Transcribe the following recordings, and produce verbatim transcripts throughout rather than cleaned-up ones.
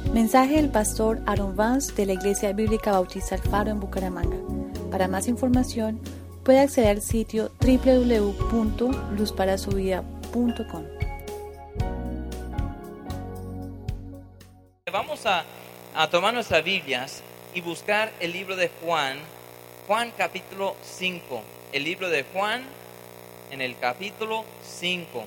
Mensaje del pastor Aaron Vance de la Iglesia Bíblica Bautista El Faro en Bucaramanga. Para más información, puede acceder al sitio doble u doble u doble u punto luz para su vida punto com. Vamos a, a tomar nuestras Biblias y buscar el libro de Juan, Juan capítulo cinco. El libro de Juan en el capítulo cinco.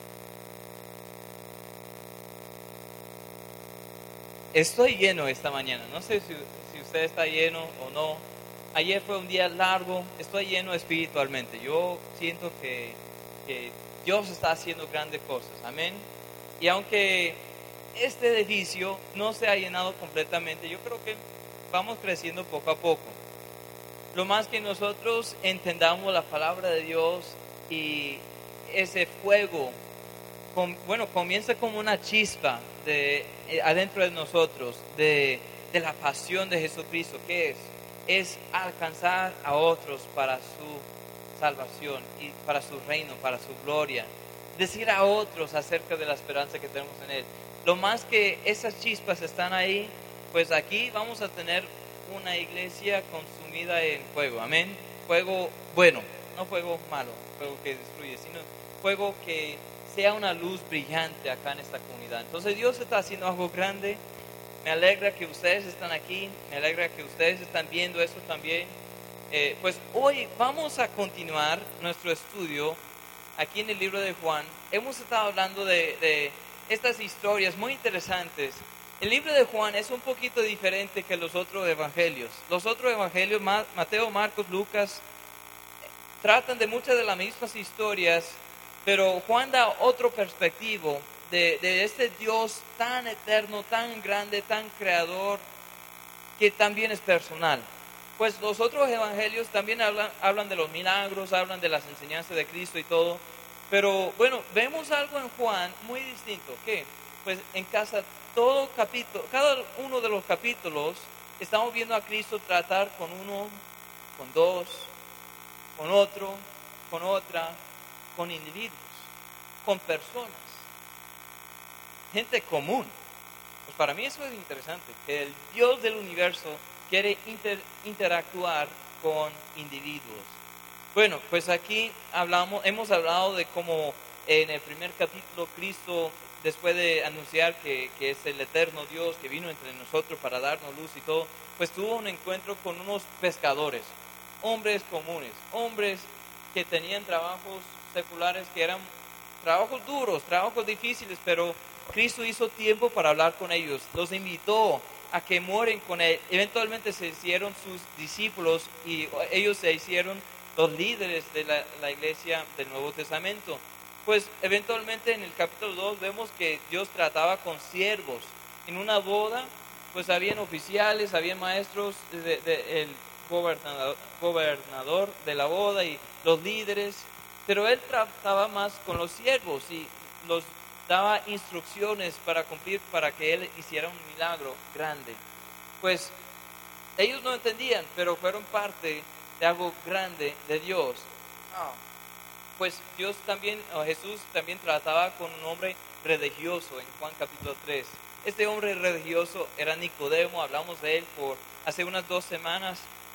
Estoy lleno esta mañana, no sé si, si usted está lleno o no. Ayer fue un día largo, estoy lleno espiritualmente. Yo siento que, que Dios está haciendo grandes cosas, amén. Y aunque este edificio no se ha llenado completamente, yo creo que vamos creciendo poco a poco. Lo más que nosotros entendamos la palabra de Dios y ese fuego, com, bueno, comienza como una chispa de, eh, adentro de nosotros, de, de la pasión de Jesucristo. ¿Qué es? Es alcanzar a otros para su salvación y para su reino, para su gloria. Decir a otros acerca de la esperanza que tenemos en Él. Lo más que esas chispas están ahí, pues aquí vamos a tener una iglesia consumida en fuego, amén. Fuego bueno, no fuego malo, fuego que destruye, sino fuego que sea una luz brillante acá en esta comunidad. Entonces Dios está haciendo algo grande. Me alegra que ustedes están aquí, me alegra que ustedes están viendo esto también. Eh, pues hoy vamos a continuar nuestro estudio aquí en el libro de Juan. Hemos estado hablando de, de estas historias muy interesantes. El libro de Juan es un poquito diferente que los otros evangelios. Los otros evangelios, Mateo, Marcos, Lucas, tratan de muchas de las mismas historias, pero Juan da otro perspectivo de, de este Dios tan eterno, tan grande, tan creador, que también es personal. Pues los otros evangelios también hablan, hablan de los milagros, hablan de las enseñanzas de Cristo y todo. Pero bueno, vemos algo en Juan muy distinto. ¿Qué? Pues en casa, todo capítulo, cada uno de los capítulos, estamos viendo a Cristo tratar con uno, con dos, con otro, con otra, con individuos, con personas, gente común. Pues para mí eso es interesante, que el Dios del universo quiere inter, interactuar con individuos. Bueno, pues aquí hablamos, hemos hablado de cómo en el primer capítulo Cristo, después de anunciar que, que es el eterno Dios que vino entre nosotros para darnos luz y todo, pues tuvo un encuentro con unos pescadores, hombres comunes, hombres que tenían trabajos seculares, que eran trabajos duros, trabajos difíciles, pero Cristo hizo tiempo para hablar con ellos, los invitó a que mueren con Él. Eventualmente se hicieron sus discípulos y ellos se hicieron los líderes de la, la iglesia del Nuevo Testamento. Pues eventualmente en el capítulo dos vemos que Dios trataba con siervos. En una boda, pues habían oficiales, habían maestros, de, de, el gobernador, gobernador de la boda y los líderes, pero Él trataba más con los siervos y los daba instrucciones para cumplir, para que Él hiciera un milagro grande. Pues ellos no entendían, pero fueron parte de algo grande de Dios. Oh. Pues Dios también, o Jesús también trataba con un hombre religioso en Juan capítulo tres. Este hombre religioso era Nicodemo, hablamos de él por hace unas dos semanas.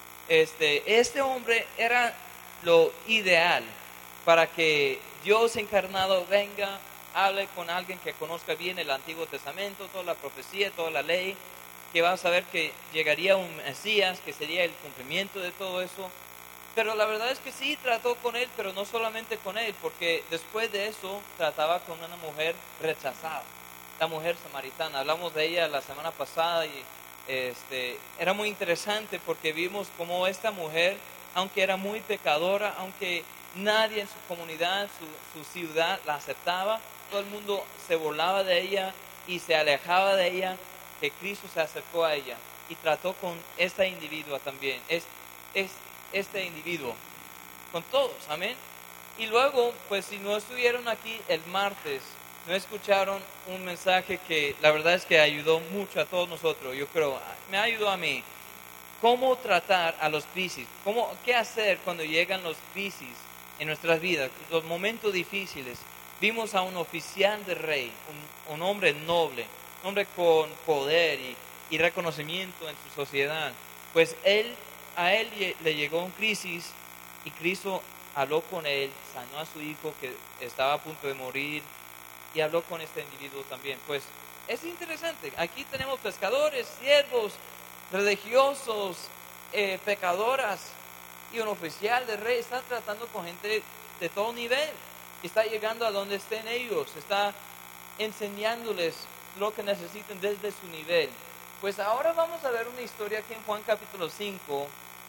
Este, este hombre era lo ideal para que Dios encarnado venga, hable con alguien que conozca bien el Antiguo Testamento, toda la profecía, toda la ley, que va a saber que llegaría un Mesías, que sería el cumplimiento de todo eso. Pero la verdad es que sí, trató con él, pero no solamente con él, porque después de eso trataba con una mujer rechazada, la mujer samaritana. Hablamos de ella la semana pasada y este, era muy interesante porque vimos cómo esta mujer, aunque era muy pecadora, aunque nadie en su comunidad, su, su ciudad la aceptaba, todo el mundo se burlaba de ella y se alejaba de ella, que Cristo se acercó a ella y trató con esta individua también, es, es este individuo, con todos, amén. Y luego, pues si no estuvieron aquí el martes, no escucharon un mensaje que la verdad es que ayudó mucho a todos nosotros, yo creo, me ayudó a mí, cómo tratar a los crisis, cómo, qué hacer cuando llegan los crisis en nuestras vidas, los momentos difíciles. Vimos a un oficial de rey, un, un hombre noble, un hombre con poder y, y reconocimiento en su sociedad. Pues él, a él le llegó una crisis y Cristo habló con él, sanó a su hijo que estaba a punto de morir y habló con este individuo también. Pues es interesante, aquí tenemos pescadores, siervos, religiosos, eh, pecadoras y un oficial del rey. Está tratando con gente de todo nivel, está llegando a donde estén ellos, está enseñándoles lo que necesiten desde su nivel. Pues ahora vamos a ver una historia aquí en Juan capítulo cinco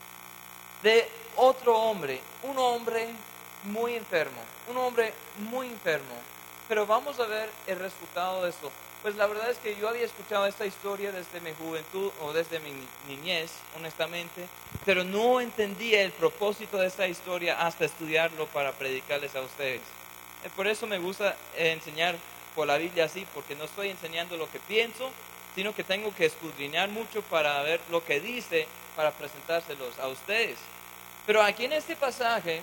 de otro hombre, un hombre muy enfermo, un hombre muy enfermo, pero vamos a ver el resultado de esto. Pues la verdad es que yo había escuchado esta historia desde mi juventud o desde mi niñez, honestamente, pero no entendía el propósito de esta historia hasta estudiarlo para predicarles a ustedes. Por eso me gusta enseñar por la Biblia así, porque no estoy enseñando lo que pienso, sino que tengo que escudriñar mucho para ver lo que dice, para presentárselos a ustedes. Pero aquí en este pasaje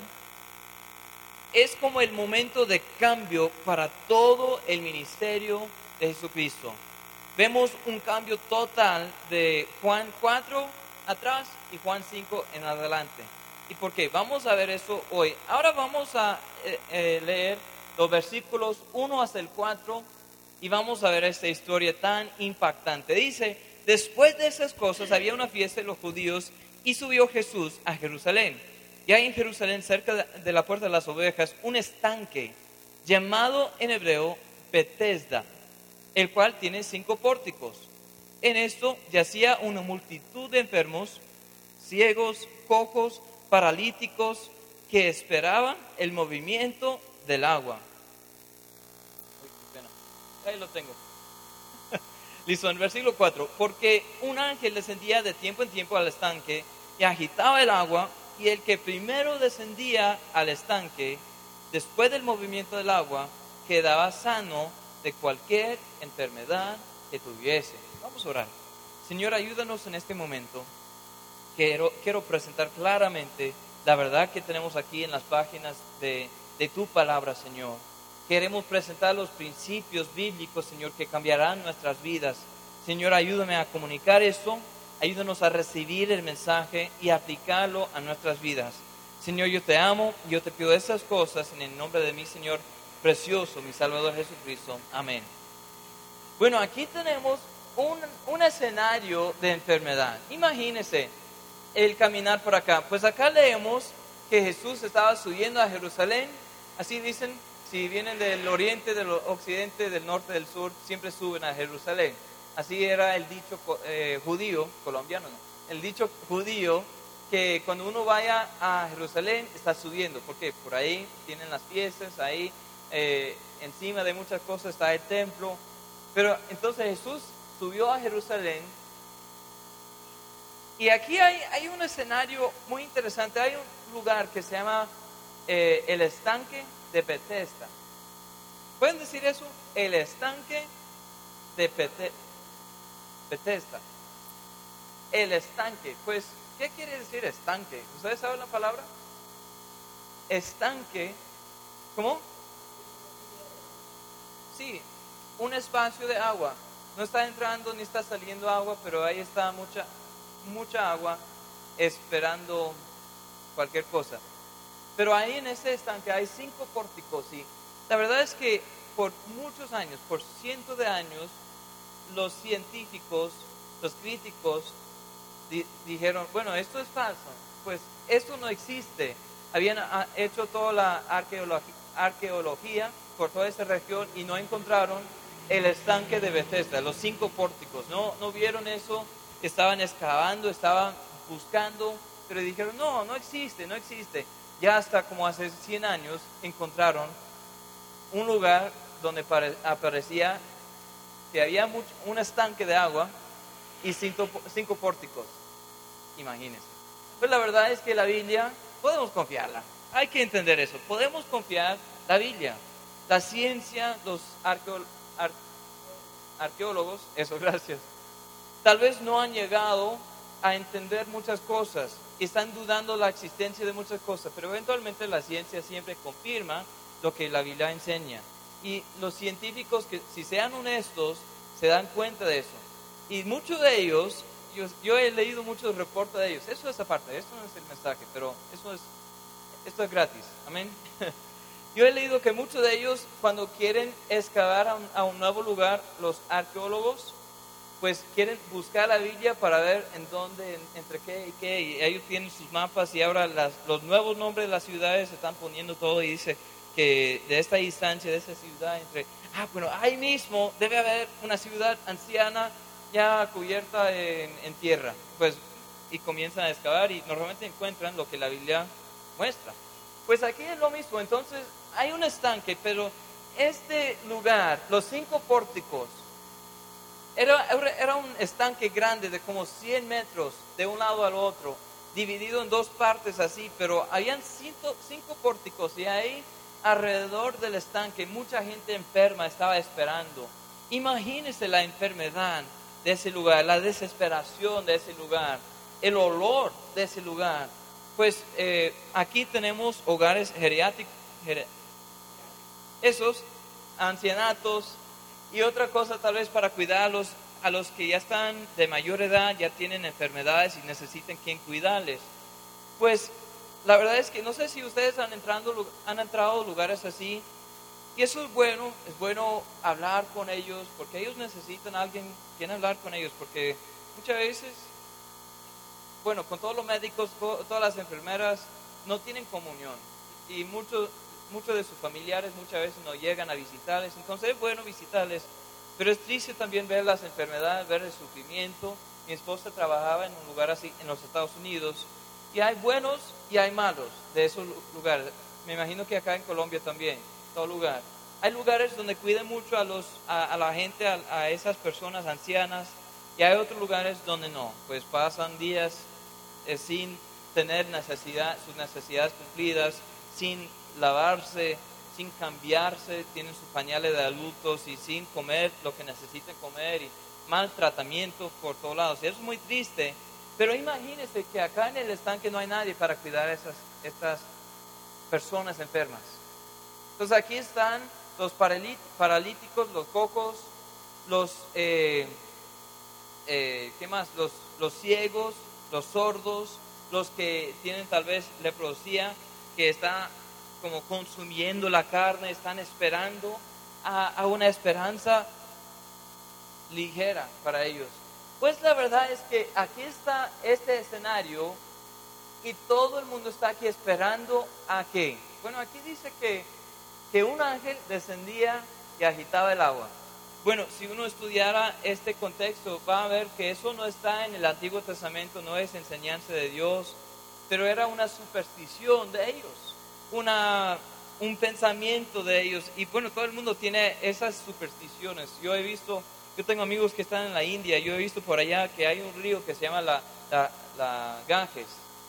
es como el momento de cambio para todo el ministerio de Jesucristo. Vemos un cambio total de Juan cuatro atrás y Juan cinco en adelante. ¿Y por qué? Vamos a ver eso hoy. Ahora vamos a eh, eh, leer los versículos uno hasta el cuatro y vamos a ver esta historia tan impactante. Dice, después de esas cosas había una fiesta de los judíos y subió Jesús a Jerusalén. Y hay en Jerusalén, cerca de la puerta de las ovejas, un estanque llamado en hebreo Betesda, el cual tiene cinco pórticos. En esto yacía una multitud de enfermos, ciegos, cojos, paralíticos, que esperaban el movimiento del agua. Uy, qué pena. Ahí lo tengo. Listo, en el versículo cuatro. Porque un ángel descendía de tiempo en tiempo al estanque y agitaba el agua, y el que primero descendía al estanque, después del movimiento del agua, quedaba sano de cualquier enfermedad que tuviese. Vamos a orar. Señor, ayúdanos en este momento. Quiero, quiero presentar claramente la verdad que tenemos aquí en las páginas de, de tu palabra, Señor. Queremos presentar los principios bíblicos, Señor, que cambiarán nuestras vidas. Señor, ayúdame a comunicar esto. Ayúdanos a recibir el mensaje y aplicarlo a nuestras vidas. Señor, yo te amo, yo te pido estas cosas en el nombre de mi Señor precioso, mi Salvador Jesucristo. Amén. Bueno, aquí tenemos un, un escenario de enfermedad. Imagínense el caminar por acá. Pues acá leemos que Jesús estaba subiendo a Jerusalén. Así dicen, si vienen del oriente, del occidente, del norte, del sur, siempre suben a Jerusalén. Así era el dicho eh, judío, colombiano, ¿no? El dicho judío que cuando uno vaya a Jerusalén está subiendo, porque por ahí tienen las fiestas, ahí eh, encima de muchas cosas está el templo. Pero entonces Jesús subió a Jerusalén y aquí hay, hay un escenario muy interesante. Hay un lugar que se llama eh, el estanque de Betesda. ¿Pueden decir eso? El estanque de Betesda. Betesda, el estanque. Pues, ¿qué quiere decir estanque? ¿Ustedes saben la palabra? Estanque, ¿cómo? Sí, un espacio de agua. No está entrando ni está saliendo agua, pero ahí está mucha, mucha agua esperando cualquier cosa. Pero ahí en ese estanque hay cinco pórticos y la verdad es que por muchos años, por cientos de años, los científicos, los críticos di- dijeron, bueno, esto es falso, pues esto no existe. Habían a, hecho toda la arqueología, arqueología por toda esta región y no encontraron el estanque de Betesda, los cinco pórticos. No, no vieron eso, estaban excavando, estaban buscando, pero dijeron, no, no existe, no existe. Ya hasta como hace cien años encontraron un lugar donde pare, aparecía que había mucho, un estanque de agua y cinco, cinco pórticos. Imagínense. Pues la verdad es que la Biblia podemos confiarla. Hay que entender eso. Podemos confiar la Biblia. La ciencia, los arqueo, ar, arqueólogos, eso, gracias, tal vez no han llegado a entender muchas cosas. Están dudando la existencia de muchas cosas, pero eventualmente la ciencia siempre confirma lo que la Biblia enseña. Y los científicos, que si sean honestos, se dan cuenta de eso. Y muchos de ellos, yo, yo he leído muchos reportes de ellos, eso es aparte, esto no es el mensaje, pero eso es, esto es gratis, amén. Yo he leído que muchos de ellos, cuando quieren excavar a un, a un nuevo lugar, los arqueólogos, pues quieren buscar la Biblia para ver en dónde, en, entre qué y qué, y ellos tienen sus mapas y ahora las, los nuevos nombres de las ciudades se están poniendo todo y dice que de esta distancia, de esa ciudad, entre, ah, bueno, ahí mismo debe haber una ciudad anciana ya cubierta en, en tierra, pues, y comienzan a excavar y normalmente encuentran lo que la Biblia muestra. Pues aquí es lo mismo, entonces hay un estanque, pero este lugar, los cinco pórticos, Era, era un estanque grande de como cien metros de un lado al otro, dividido en dos partes así, pero habían cinco, cinco pórticos y ahí alrededor del estanque mucha gente enferma estaba esperando. Imagínense la enfermedad de ese lugar, la desesperación de ese lugar, el olor de ese lugar. Pues eh, aquí tenemos hogares geriátricos, ger, esos ancianatos. Y otra cosa tal vez para cuidarlos, a los que ya están de mayor edad, ya tienen enfermedades y necesitan quien cuidarles. Pues la verdad es que no sé si ustedes han entrado, han entrado a lugares así, y eso es bueno, es bueno hablar con ellos, porque ellos necesitan a alguien quien hablar con ellos, porque muchas veces, bueno, con todos los médicos, todas las enfermeras, no tienen comunión, y muchos... Muchos de sus familiares muchas veces no llegan a visitarles, entonces es bueno visitarles, pero es triste también ver las enfermedades, ver el sufrimiento. Mi esposa trabajaba en un lugar así en los Estados Unidos, y hay buenos y hay malos de esos lugares. Me imagino que acá en Colombia también, todo lugar. Hay lugares donde cuidan mucho a, los, a, a la gente, a, a esas personas ancianas, y hay otros lugares donde no, pues pasan días eh, sin tener necesidad, sus necesidades cumplidas, sin lavarse, sin cambiarse, tienen sus pañales de adultos y sin comer lo que necesitan comer y mal tratamiento por todos lados. Y eso es muy triste, pero imagínense que acá en el estanque no hay nadie para cuidar a esas, estas personas enfermas. Entonces aquí están los paralíticos, los cocos, los, eh, eh, ¿qué más? Los, los ciegos, los sordos, los que tienen tal vez leprosía, que están como consumiendo la carne, están esperando a, a una esperanza ligera para ellos. Pues la verdad es que aquí está este escenario y todo el mundo está aquí esperando a qué. Bueno, aquí dice que, que un ángel descendía y agitaba el agua. Bueno, si uno estudiara este contexto va a ver que eso no está en el Antiguo Testamento, no es enseñanza de Dios, pero era una superstición de ellos. Una, un pensamiento de ellos, y bueno, todo el mundo tiene esas supersticiones. Yo he visto, yo tengo amigos que están en la India, yo he visto por allá que hay un río que se llama la, la, la Ganges,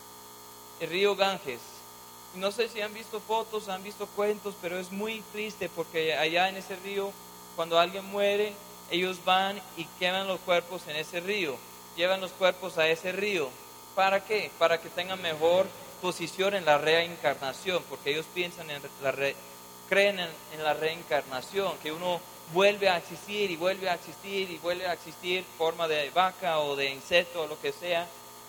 el río Ganges. No sé si han visto fotos, han visto cuentos, pero es muy triste porque allá en ese río, cuando alguien muere, ellos van y queman los cuerpos en ese río, llevan los cuerpos a ese río. ¿Para qué? Para que tengan mejor posición en la reencarnación, porque ellos piensan en la re, creen en, en la reencarnación, que uno vuelve a existir y vuelve a existir y vuelve a existir en forma de vaca o de insecto o lo que sea.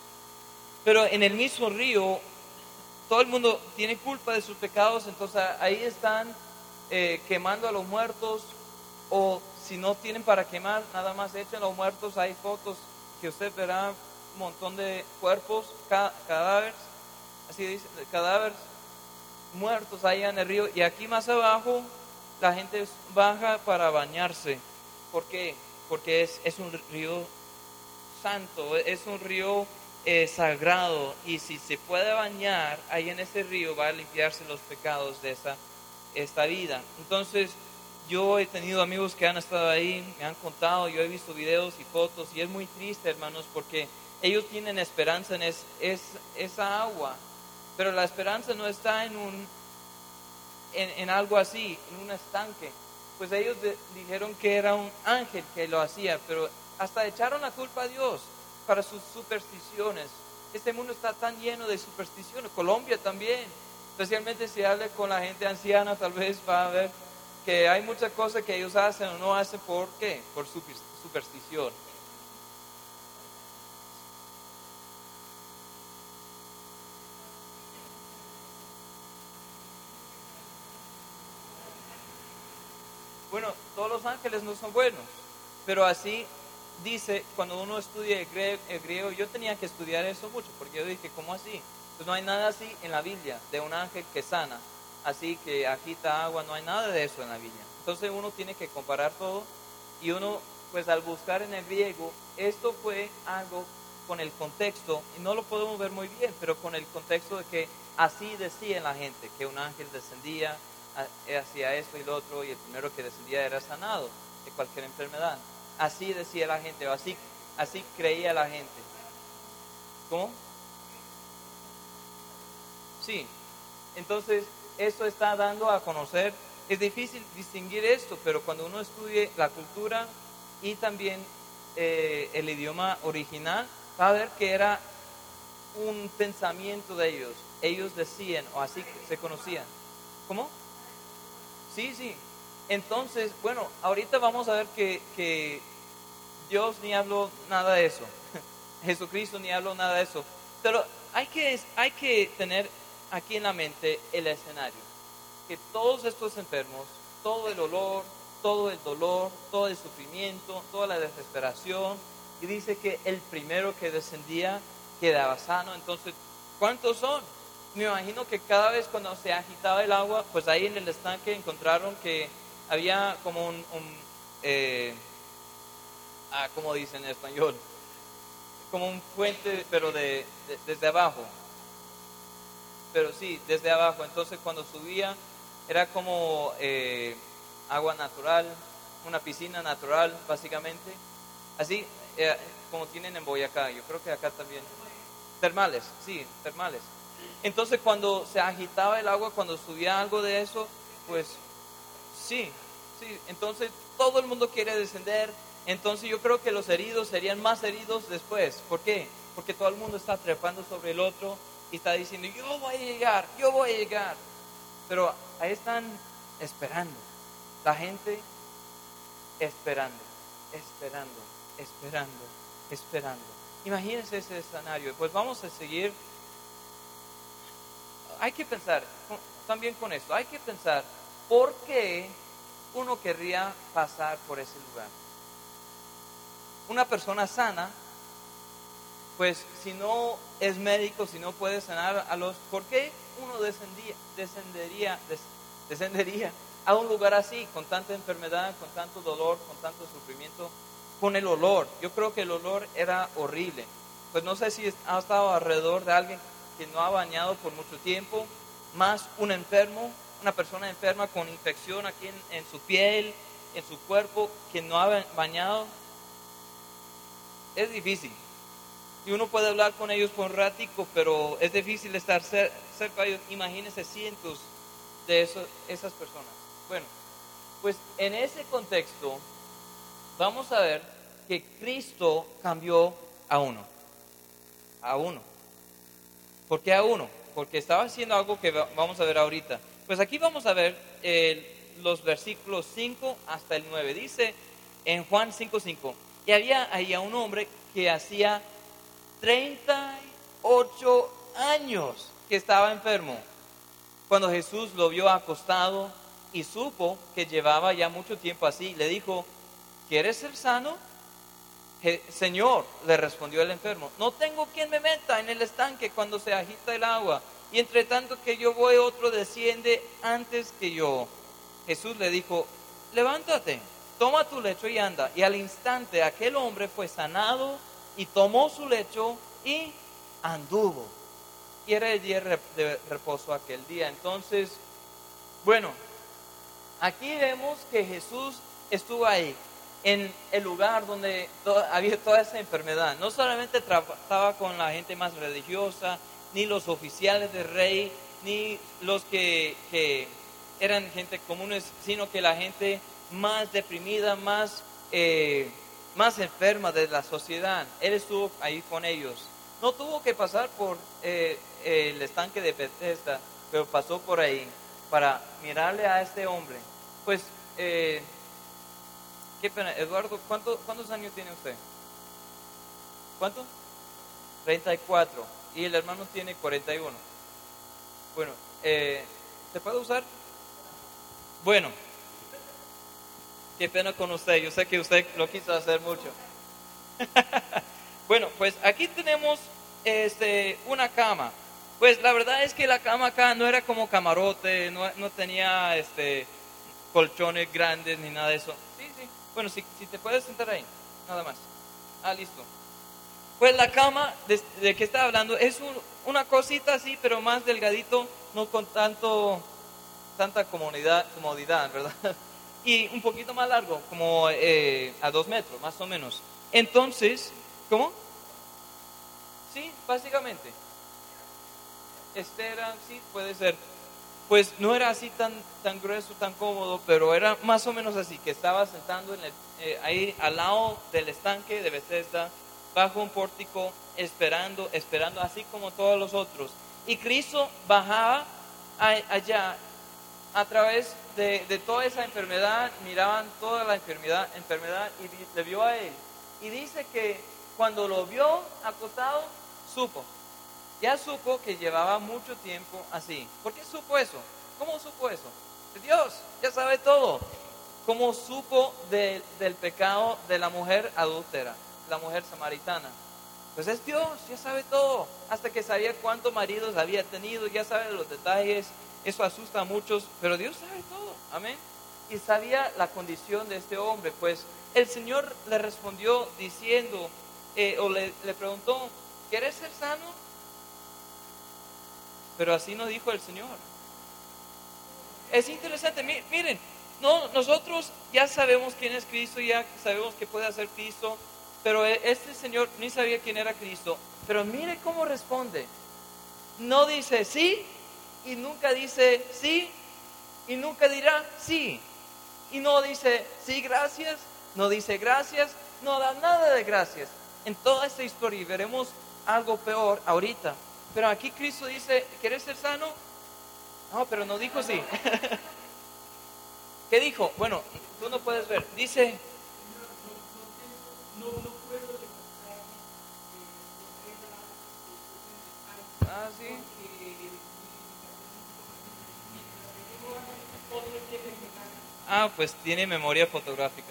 Pero en el mismo río todo el mundo tiene culpa de sus pecados, entonces ahí están eh, quemando a los muertos, o si no tienen para quemar, nada más echan a los muertos. Hay fotos que usted verá, un montón de cuerpos, cadáveres, así dice, cadáveres muertos allá en el río, y aquí más abajo la gente baja para bañarse. ¿Por qué? Porque es, es un río santo, es un río eh, sagrado, y si se puede bañar ahí en ese río va a limpiarse los pecados de esa, esta vida. Entonces yo he tenido amigos que han estado ahí, me han contado, yo he visto videos y fotos, y es muy triste, hermanos, porque ellos tienen esperanza en es, es, esa agua. Pero la esperanza no está en, un, en, en algo así, en un estanque. Pues ellos de, dijeron que era un ángel que lo hacía, pero hasta echaron la culpa a Dios para sus supersticiones. Este mundo está tan lleno de supersticiones, Colombia también. Especialmente si habla con la gente anciana, tal vez va a ver que hay muchas cosas que ellos hacen o no hacen, ¿por qué? Por superstición. Bueno, todos los ángeles no son buenos, pero así dice, cuando uno estudia el griego, el griego, yo tenía que estudiar eso mucho, porque yo dije, ¿cómo así? Pues no hay nada así en la Biblia, de un ángel que sana, así que agita agua, no hay nada de eso en la Biblia. Entonces uno tiene que comparar todo, y uno, pues al buscar en el griego, esto fue algo con el contexto, y no lo podemos ver muy bien, pero con el contexto de que así decía la gente, que un ángel descendía, hacía esto y lo otro, y el primero que descendía era sanado de cualquier enfermedad. Así decía la gente, o así, así creía la gente. ¿Cómo? Sí. Entonces, eso está dando a conocer. Es difícil distinguir esto, pero cuando uno estudie la cultura y también eh, el idioma original, va a ver que era un pensamiento de ellos. Ellos decían, o así se conocían. ¿Cómo? Sí, sí. Entonces, bueno, ahorita vamos a ver que, que Dios ni habló nada de eso. Jesucristo ni habló nada de eso. Pero hay que, hay que tener aquí en la mente el escenario. Que todos estos enfermos, todo el olor, todo el dolor, todo el sufrimiento, toda la desesperación, y dice que el primero que descendía quedaba sano. Entonces, ¿cuántos son? Me imagino que cada vez cuando se agitaba el agua, pues ahí en el estanque encontraron que había como un, un eh, ah, ¿cómo dicen en español? Como un fuente, pero de, de, desde abajo. Pero sí, desde abajo. Entonces cuando subía era como eh, agua natural, una piscina natural básicamente. Así eh, como tienen en Boyacá, yo creo que acá también. Termales, sí, termales. Entonces cuando se agitaba el agua, cuando subía algo de eso, pues sí, sí, entonces todo el mundo quiere descender. Entonces yo creo que los heridos serían más heridos después. ¿Por qué? Porque todo el mundo está trepando sobre el otro y está diciendo, yo voy a llegar, yo voy a llegar. Pero ahí están esperando, la gente esperando, esperando, esperando, esperando. Imagínense ese escenario. Pues vamos a seguir. Hay que pensar también con esto, hay que pensar por qué uno querría pasar por ese lugar. Una persona sana, pues si no es médico, si no puede sanar a los, ¿por qué uno descendía, descendería, des, descendería a un lugar así, con tanta enfermedad, con tanto dolor, con tanto sufrimiento, con el olor? Yo creo que el olor era horrible. Pues no sé si ha estado alrededor de alguien que no ha bañado por mucho tiempo, más un enfermo, una persona enferma con infección aquí en, en su piel, en su cuerpo, que no ha bañado. Es difícil. Y uno puede hablar con ellos por un ratico, pero es difícil estar cer- cerca de ellos. Imagínense cientos de eso, esas personas. Bueno, pues en ese contexto vamos a ver que Cristo cambió a uno. A uno. ¿Por qué a uno? Porque estaba haciendo algo que vamos a ver ahorita. Pues aquí vamos a ver eh, los versículos cinco hasta el nueve. Dice en Juan cinco cinco, y había ahí a un hombre que hacía treinta y ocho años que estaba enfermo. Cuando Jesús lo vio acostado y supo que llevaba ya mucho tiempo así, le dijo, ¿quieres ser sano? Señor, le respondió el enfermo, no tengo quien me meta en el estanque cuando se agita el agua, y entre tanto que yo voy, otro desciende antes que yo. Jesús le dijo, levántate, toma tu lecho y anda. Y al instante aquel hombre fue sanado y tomó su lecho y anduvo. Y era el día de reposo aquel día. Entonces, bueno, aquí vemos que Jesús estuvo ahí, en el lugar donde to- había toda esa enfermedad. No solamente trataba con la gente más religiosa, ni los oficiales del rey, ni los que, que eran gente comunes, sino que la gente más deprimida, más, eh, más enferma de la sociedad. Él estuvo ahí con ellos. No tuvo que pasar por eh, el estanque de Bethesda, pero pasó por ahí para mirarle a este hombre. Pues eh, qué pena, Eduardo, ¿cuánto, ¿cuántos años tiene usted? ¿Cuánto? treinta y cuatro. Y el hermano tiene cuarenta y uno. Bueno, eh, ¿se puede usar? Bueno, qué pena con usted, yo sé que usted lo quiso hacer mucho. Bueno, pues aquí tenemos este, una cama. Pues la verdad es que la cama acá no era como camarote, no, no tenía este, colchones grandes ni nada de eso. Sí, sí. Bueno, si, si te puedes sentar ahí, nada más. Ah, listo. Pues la cama de, de que estaba hablando es un, una cosita así, pero más delgadito, no con tanto tanta comodidad, comodidad, ¿verdad? Y un poquito más largo, como eh, a dos metros, más o menos. Entonces, ¿cómo? Sí, básicamente. Estera, sí, puede ser. Pues no era así tan, tan grueso, tan cómodo, pero era más o menos así, que estaba sentando en el, eh, ahí al lado del estanque de Bethesda, bajo un pórtico, esperando, esperando, así como todos los otros. Y Cristo bajaba a, allá a través de, de toda esa enfermedad, miraban toda la enfermedad, enfermedad y le vio a él. Y dice que cuando lo vio acostado, supo. Ya supo que llevaba mucho tiempo así. ¿Por qué supo eso? ¿Cómo supo eso? Dios ya sabe todo. ¿Cómo supo de, del pecado de la mujer adúltera, la mujer samaritana? Pues es Dios, ya sabe todo. Hasta que sabía cuántos maridos había tenido, ya sabe los detalles. Eso asusta a muchos, pero Dios sabe todo. Amén. Y sabía la condición de este hombre. Pues el Señor le respondió diciendo, eh, o le, le preguntó, ¿quieres ser sano? Pero así no dijo el Señor. Es interesante, miren, no, nosotros ya sabemos quién es Cristo, ya sabemos que puede hacer Cristo, pero este Señor ni sabía quién era Cristo. Pero mire cómo responde. No dice sí, y nunca dice sí, y nunca dirá sí. Y no dice sí, gracias, no dice gracias, no da nada de gracias. En toda esta historia, y veremos algo peor ahorita. Pero aquí Cristo dice, ¿quieres ser sano? No, pero no dijo sí. ¿Qué dijo? Bueno, tú no puedes ver. Dice, ah, sí. Ah, pues tiene memoria fotográfica.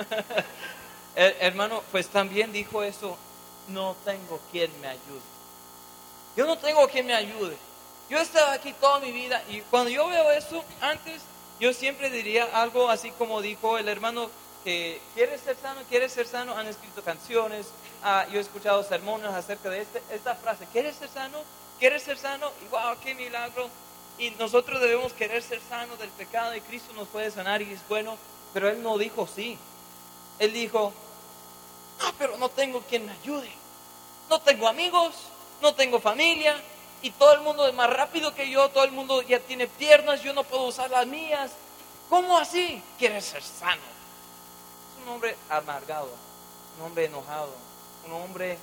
Hermano, pues también dijo eso, no tengo quien me ayude. Yo no tengo quien me ayude. Yo he estado aquí toda mi vida y cuando yo veo eso, antes yo siempre diría algo así como dijo el hermano, que quiere ser sano, quiere ser sano. Han escrito canciones, ah, yo he escuchado sermones acerca de este, esta frase, ¿quieres ser sano? ¿Quieres ser sano? Y wow, qué milagro. Y nosotros debemos querer ser sanos del pecado y Cristo nos puede sanar y es bueno, pero Él no dijo sí. Él dijo, no, pero no tengo quien me ayude. No tengo amigos, no tengo familia y todo el mundo es más rápido que yo, todo el mundo ya tiene piernas, yo no puedo usar las mías. ¿Cómo así? ¿Quieres ser sano? Es un hombre amargado, un hombre enojado, un hombre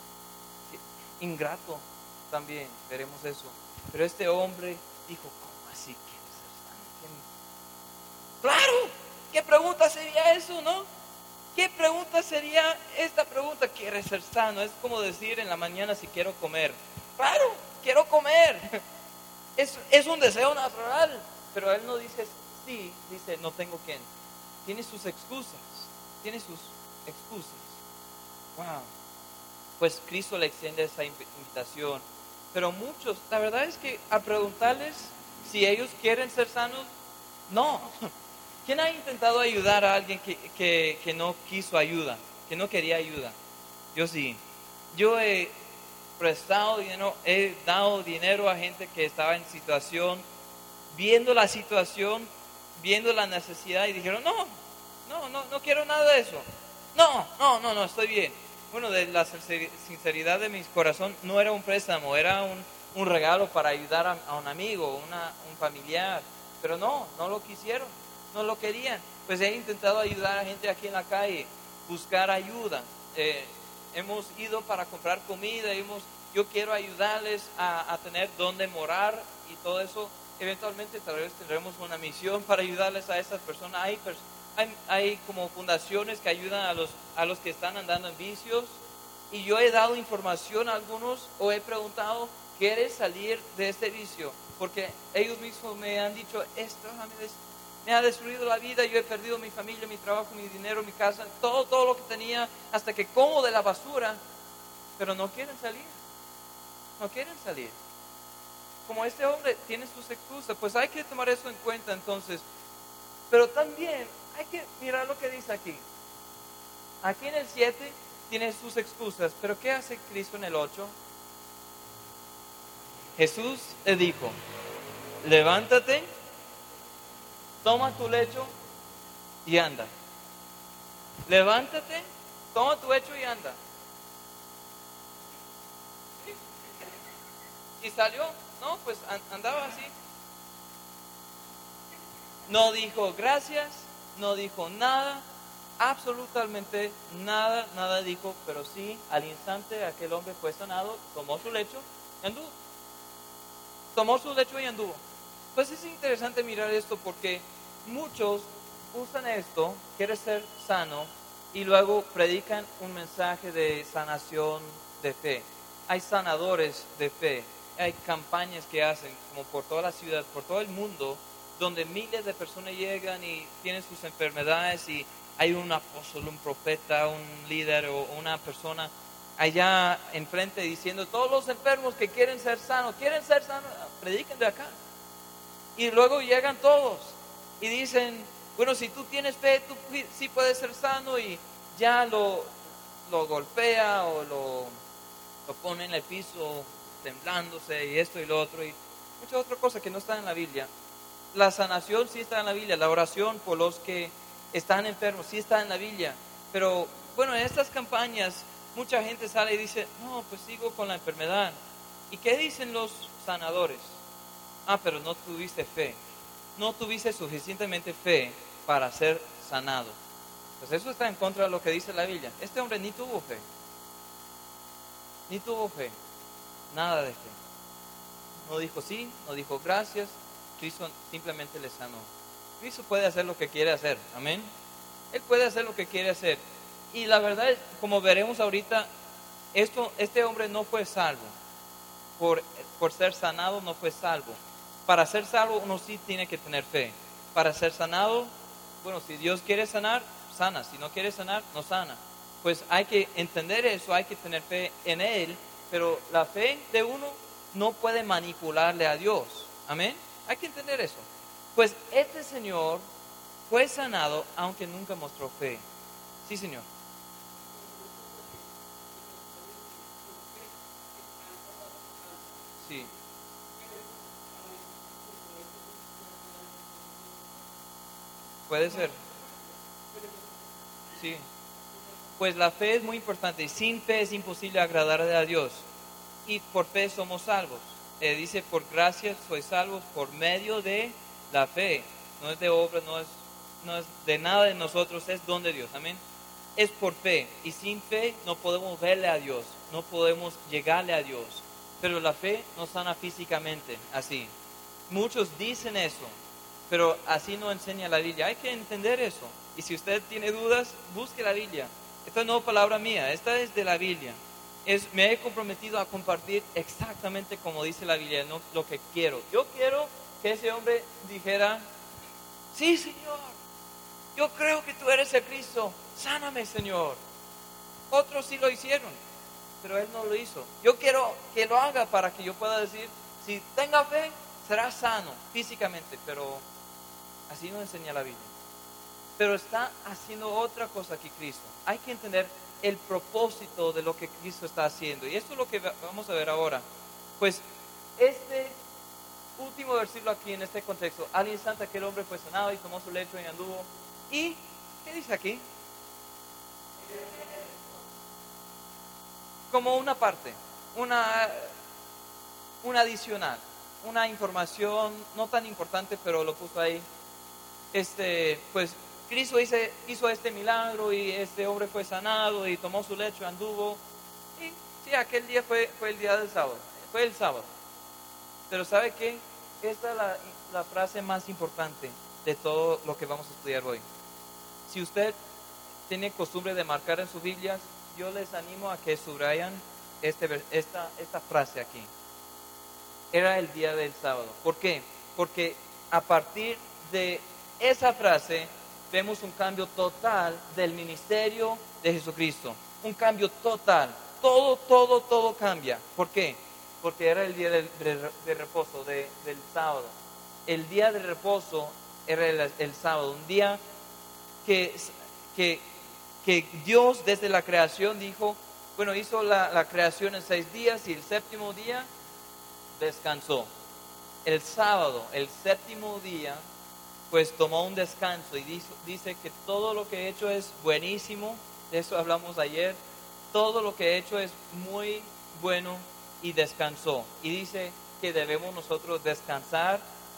ingrato también, veremos eso. Pero este hombre dijo, ¿cómo así quieres ser sano? Claro, ¿qué pregunta sería eso, no? ¿Qué pregunta sería esta pregunta? ¿Quieres ser sano? Es como decir en la mañana si quiero comer. Claro, quiero comer. Es, es un deseo natural. Pero él no dice sí, dice no tengo quien. Tiene sus excusas. Tiene sus excusas. Wow. Pues Cristo le extiende esa invitación. Pero muchos, la verdad es que a preguntarles si ellos quieren ser sanos, no. ¿Quién ha intentado ayudar a alguien que, que, que no quiso ayuda, que no quería ayuda? Yo sí. Yo he prestado dinero, he dado dinero a gente que estaba en situación, viendo la situación, viendo la necesidad y dijeron, no, no, no, no quiero nada de eso. No, no, no, no, estoy bien. Bueno, de la sinceridad de mi corazón, no era un préstamo, era un, un regalo para ayudar a, a un amigo, una, un familiar. Pero no, no lo quisieron. No lo querían. Pues he intentado ayudar a gente aquí en la calle, buscar ayuda. Eh, hemos ido para comprar comida, hemos, yo quiero ayudarles a, a tener dónde morar y todo eso. eventualmente tal vez tendremos una misión para ayudarles a esas personas. Hay, hay, hay como fundaciones que ayudan a los, a los que están andando en vicios. Y yo he dado información a algunos o he preguntado, ¿quieres salir de este vicio? Porque ellos mismos me han dicho, esto me ha destruido la vida, yo he perdido mi familia, mi trabajo, mi dinero, mi casa, todo, todo lo que tenía, hasta que como de la basura, pero no quieren salir, no quieren salir. Como este hombre tiene sus excusas, pues hay que tomar eso en cuenta entonces. Pero también hay que mirar lo que dice aquí. Aquí en el siete tiene sus excusas, pero ¿qué hace Cristo en el ocho? Jesús le dijo, levántate, toma tu lecho y anda. Levántate, toma tu lecho y anda. Y salió, no, pues andaba así. No dijo gracias, no dijo nada, absolutamente nada, nada dijo, pero sí, al instante aquel hombre fue sanado, tomó su lecho y anduvo. Tomó su lecho y anduvo. Pues es interesante mirar esto porque muchos usan esto, quieren ser sano y luego predican un mensaje de sanación de fe. Hay sanadores de fe, hay campañas que hacen como por toda la ciudad, por todo el mundo, donde miles de personas llegan y tienen sus enfermedades y hay un apóstol, un profeta, un líder o una persona allá enfrente diciendo, todos los enfermos que quieren ser sanos, quieren ser sanos, prediquen de acá. Y luego llegan todos y dicen, bueno, si tú tienes fe, tú sí puedes ser sano, y ya lo, lo golpea o lo, lo pone en el piso temblándose y esto y lo otro y muchas otras cosas que no están en la Biblia. La sanación sí está en la Biblia, la oración por los que están enfermos sí está en la Biblia, pero bueno, en estas campañas mucha gente sale y dice, no, pues sigo con la enfermedad. ¿Y qué dicen los sanadores? Ah, pero no tuviste fe, no tuviste suficientemente fe para ser sanado. Pues eso está en contra de lo que dice la Biblia. Este hombre ni tuvo fe, ni tuvo fe, nada de fe. No dijo sí, no dijo gracias, Cristo simplemente le sanó. Cristo puede hacer lo que quiere hacer, amén. Él puede hacer lo que quiere hacer. Y la verdad, como veremos ahorita, esto, este hombre no fue salvo. Por, por ser sanado no fue salvo. Para ser salvo uno sí tiene que tener fe. Para ser sanado, bueno, si Dios quiere sanar, sana. Si no quiere sanar, no sana. Pues hay que entender eso, hay que tener fe en Él. Pero la fe de uno no puede manipularle a Dios. Amén. Hay que entender eso. Pues este señor fue sanado aunque nunca mostró fe. Sí, señor. Sí. Puede ser. Sí. Pues la fe es muy importante. Y sin fe es imposible agradarle a Dios. Y por fe somos salvos. Eh, dice, por gracia sois salvos por medio de la fe. No es de obra, no es, no es de nada de nosotros, es don de Dios. Amén. Es por fe. Y sin fe no podemos verle a Dios. No podemos llegarle a Dios. Pero la fe nos sana físicamente, así. Muchos dicen eso, pero así no enseña la Biblia. Hay que entender eso. Y si usted tiene dudas, busque la Biblia. Esta no es palabra mía, esta es de la Biblia. Es, me he comprometido a compartir exactamente como dice la Biblia, no lo que quiero. Yo quiero que ese hombre dijera, sí, Señor, yo creo que tú eres el Cristo, sáname, Señor. Otros sí lo hicieron, pero él no lo hizo. Yo quiero que lo haga para que yo pueda decir, si tenga fe, será sano físicamente, pero así no enseña la Biblia. Pero está haciendo otra cosa que Cristo. Hay que entender el propósito de lo que Cristo está haciendo. Y esto es lo que vamos a ver ahora. Pues este último versículo aquí en este contexto, al instante aquel hombre fue sanado y tomó su lecho y anduvo. ¿Y qué dice aquí? Como una parte, una, una adicional, una información no tan importante, pero lo puso ahí. Este, pues Cristo hizo, hizo este milagro y este hombre fue sanado y tomó su lecho, anduvo. Y sí, aquel día fue, fue el día del sábado, fue el sábado. Pero ¿sabe qué? esta es la, la frase más importante de todo lo que vamos a estudiar hoy. Si usted tiene costumbre de marcar en sus Biblias, yo les animo a que subrayan este, esta, esta frase aquí. Era el día del sábado. ¿Por qué? Porque a partir de esa frase vemos un cambio total del ministerio de Jesucristo. Un cambio total. Todo, todo, todo cambia. ¿Por qué? Porque era el día de, de, de reposo, de, del sábado. El día de reposo era el, el sábado. Un día que, que, que Dios desde la creación dijo, bueno, hizo la, la creación en seis días y el séptimo día descansó. El sábado, el séptimo día, pues tomó un descanso y dice, dice que todo lo que he hecho es buenísimo. De eso hablamos ayer. Todo lo que he hecho es muy bueno y descansó. Y dice que debemos nosotros descansar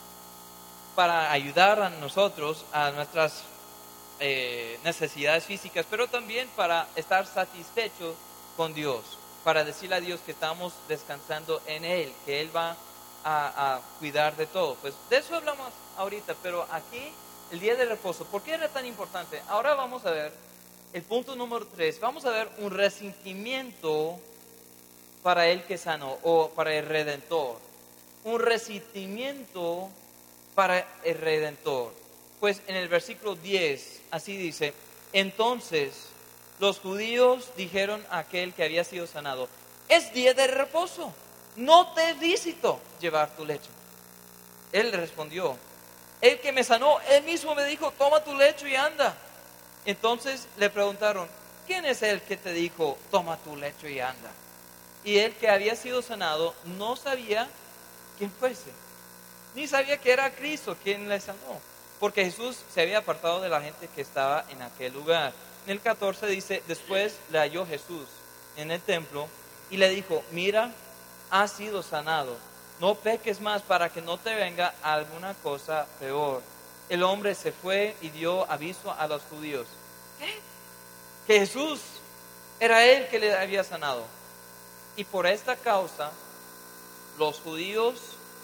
para ayudar a nosotros a nuestras eh, necesidades físicas, pero también para estar satisfechos con Dios, para decirle a Dios que estamos descansando en Él, que Él va a, a cuidar de todo. Pues de eso hablamos ahorita, pero aquí el día de reposo, ¿por qué era tan importante? Ahora vamos a ver el punto número tres, vamos a ver un resentimiento para el que sanó o para el Redentor, un resentimiento para el Redentor. Pues en el versículo diez, así dice, entonces los judíos dijeron a aquel que había sido sanado, es día de reposo, no te es lícito llevar tu lecho. Él le respondió, el que me sanó, él mismo me dijo, toma tu lecho y anda. Entonces le preguntaron, ¿quién es el que te dijo, toma tu lecho y anda? Y el que había sido sanado no sabía quién fuese, ni sabía que era Cristo quien le sanó, porque Jesús se había apartado de la gente que estaba en aquel lugar. En el catorce dice, después le halló Jesús en el templo y le dijo, mira, has sido sanado, no peques más para que no te venga alguna cosa peor. El hombre se fue y dio aviso a los judíos. ¿Qué? Que Jesús era él que le había sanado. Y por esta causa los judíos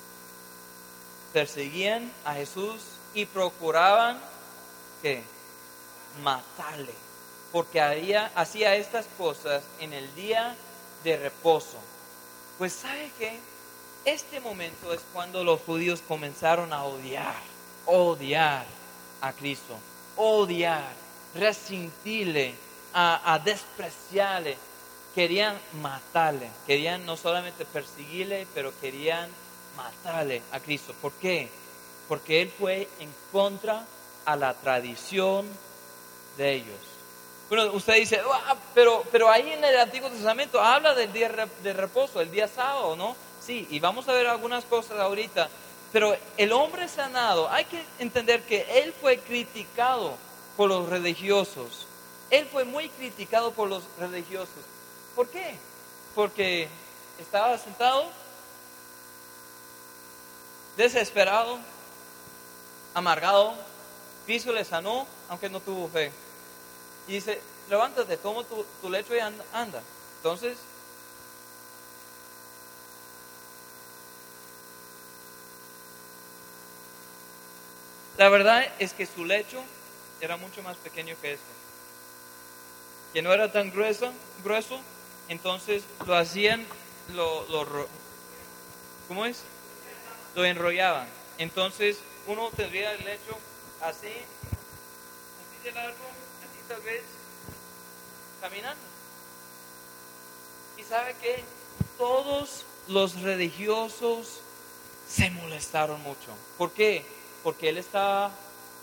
perseguían a Jesús y procuraban ¿qué? Matarle, porque había, hacía estas cosas en el día de reposo. Pues ¿sabe qué? Este momento es cuando los judíos comenzaron a odiar, odiar a Cristo, odiar, resentirle, a, a despreciarle. Querían matarle, querían no solamente perseguirle, pero querían matarle a Cristo. ¿Por qué? Porque Él fue en contra a la tradición de ellos. Bueno, usted dice, ah, pero, pero ahí en el Antiguo Testamento habla del día de reposo, el día sábado, ¿no? Sí, y vamos a ver algunas cosas ahorita. Pero el hombre sanado, hay que entender que Él fue criticado por los religiosos. Él fue muy criticado por los religiosos. ¿Por qué? Porque estaba sentado, desesperado, amargado. Cristo le sanó, aunque no tuvo fe. Y dice, levántate, toma tu, tu lecho y anda, anda. Entonces, la verdad es que su lecho era mucho más pequeño que este. Que no era tan grueso, grueso. Entonces lo hacían, lo, lo, ¿cómo es? Lo enrollaban. Entonces uno tendría el lecho así, así de largo, así tal vez, caminando. Y sabe que todos los religiosos se molestaron mucho. ¿Por qué? Porque él estaba,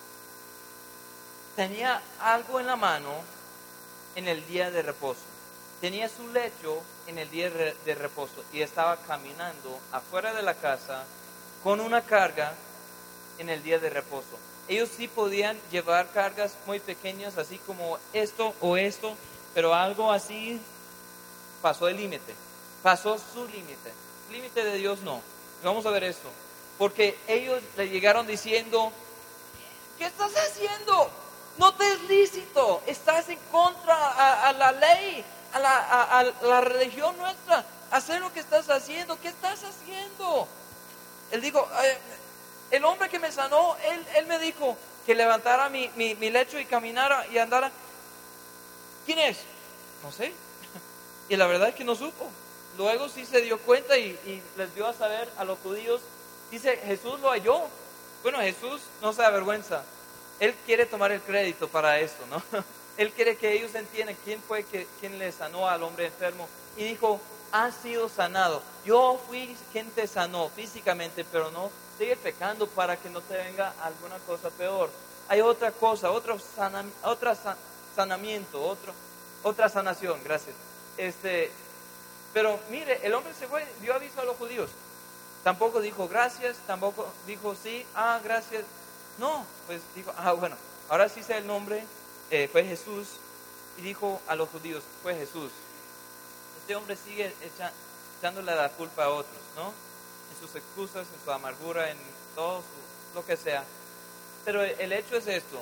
tenía algo en la mano en el día de reposo. Tenía su lecho en el día de reposo y estaba caminando afuera de la casa con una carga en el día de reposo. Ellos sí podían llevar cargas muy pequeñas, así como esto o esto, pero algo así pasó el límite, pasó su límite. El límite de Dios no. Vamos a ver esto. Porque ellos le llegaron diciendo, ¿qué estás haciendo? No te es lícito, estás en contra a, a la ley, a la, a, a la religión nuestra, hacer lo que estás haciendo. ¿Qué estás haciendo? él dijo, eh, el hombre que me sanó, él, él me dijo que levantara mi, mi, mi lecho y caminara y andara. ¿Quién es? No sé. Y la verdad es que no supo. Luego sí se dio cuenta y, y les dio a saber a los judíos. Dice, Jesús lo halló. Bueno, Jesús no se avergüenza. Él quiere tomar el crédito para esto, ¿no? Él quiere que ellos entiendan quién fue que, quien le sanó al hombre enfermo. Y dijo, has sido sanado. Yo fui quien te sanó físicamente, pero no sigue pecando para que no te venga alguna cosa peor. Hay otra cosa, otro, sana, otra san, sanamiento, otro, otra sanación, gracias. Este, pero mire, el hombre se fue, dio aviso a los judíos. Tampoco dijo gracias, tampoco dijo sí, ah, gracias. No, pues dijo, ah, bueno, ahora sí sé el nombre, eh, fue Jesús. Y dijo a los judíos, fue Jesús. Este hombre sigue echa, echándole la culpa a otros, ¿no? En sus excusas, en su amargura, en todo su, lo que sea. Pero el hecho es esto.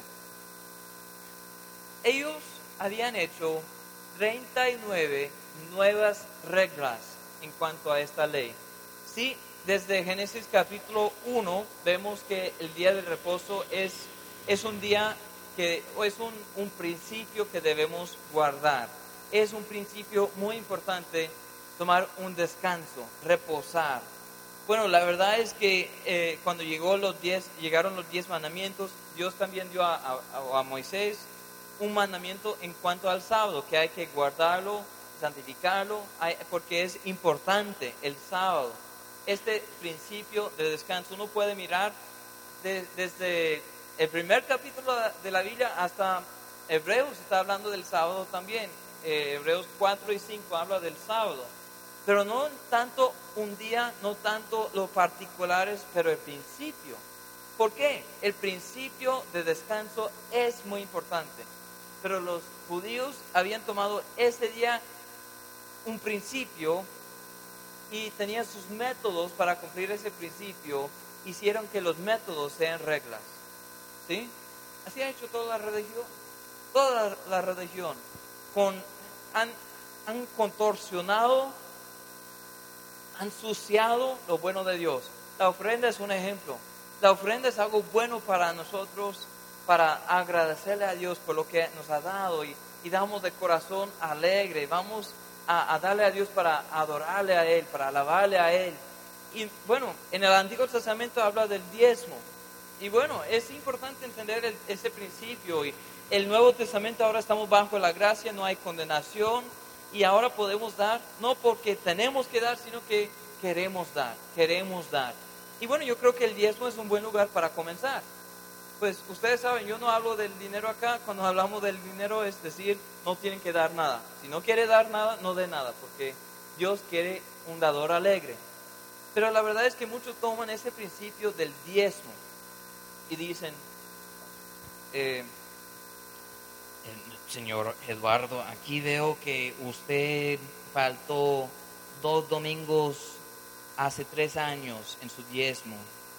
Ellos habían hecho treinta y nueve nuevas reglas en cuanto a esta ley. Sí, desde Génesis capítulo uno vemos que el día del reposo es, es un día que, o es un, un principio que debemos guardar. Es un principio muy importante tomar un descanso, reposar. Bueno, la verdad es que eh, cuando llegó los diez, llegaron los diez mandamientos, Dios también dio a, a, a Moisés un mandamiento en cuanto al sábado, que hay que guardarlo, santificarlo, hay, porque es importante el sábado. Este principio de descanso uno puede mirar de, desde el primer capítulo de la Biblia hasta Hebreos, está hablando del sábado también. Eh, Hebreos cuatro y cinco habla del sábado, pero no tanto un día, no tanto los particulares, pero el principio. ¿Por qué? El principio de descanso es muy importante, pero los judíos habían tomado ese día un principio y tenían sus métodos para cumplir ese principio, hicieron que los métodos sean reglas. ¿Sí? Así ha hecho toda la religión. Toda la, la religión. Con, han, han contorsionado, han suciado lo bueno de Dios. La ofrenda es un ejemplo. La ofrenda es algo bueno para nosotros, para agradecerle a Dios por lo que nos ha dado y, y damos de corazón alegre. Vamos A, a darle a Dios para adorarle a Él, para alabarle a Él. Y bueno, en el Antiguo Testamento habla del diezmo. Y bueno, es importante entender el, ese principio. Y el Nuevo Testamento ahora estamos bajo la gracia, no hay condenación. Y ahora podemos dar, no porque tenemos que dar, sino que queremos dar, queremos dar. Y bueno, yo creo que el diezmo es un buen lugar para comenzar. Pues ustedes saben, yo no hablo del dinero acá. Cuando hablamos del dinero es decir, no tienen que dar nada. Si no quiere dar nada, no dé nada, porque Dios quiere un dador alegre. Pero la verdad es que muchos toman ese principio del diezmo y dicen, eh, señor Eduardo, aquí veo que usted faltó dos domingos hace tres años en su diezmo.